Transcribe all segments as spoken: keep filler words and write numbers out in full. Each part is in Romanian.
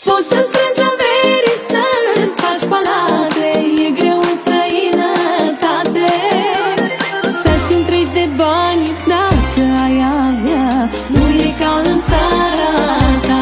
Poți să strângi averi, să-ți faci palate, e greu în străinătate. Să-ți întregi de bani dacă ai avea, nu e ca în țara ta.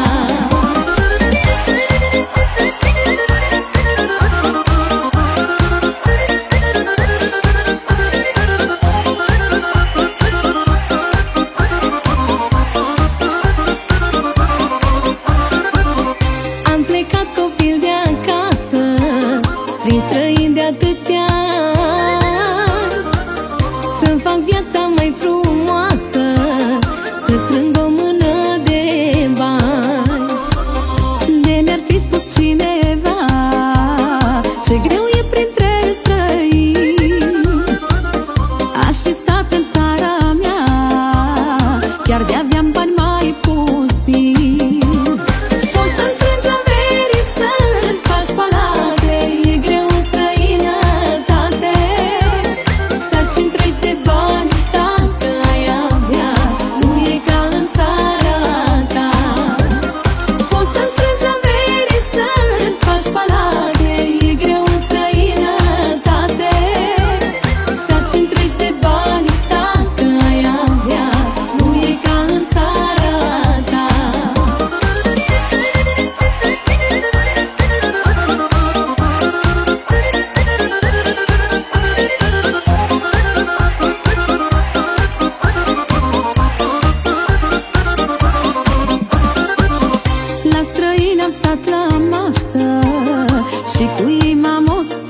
Am plecat copil de acasă, prin străini de atâția ani, să-mi fac viața mai frumoasă, să strâng o mână de bani. De ne-ar fi spus cineva ce greu e printre străini, aș fi stat în țara mea, chiar de aveam bani mai puțini. Poți să strângi averi, să-ți faci palate, e greu în străinătate. Să-ți întregi de bani dacă ai avea, nu e ca în țara ta. Poți să strângi averi, să-ți faci palate, e greu în străinătate. Să-ți întregi de bani dacă ai avea, nu e ca în țara ta. La străini am stat la masă și cu ei m-am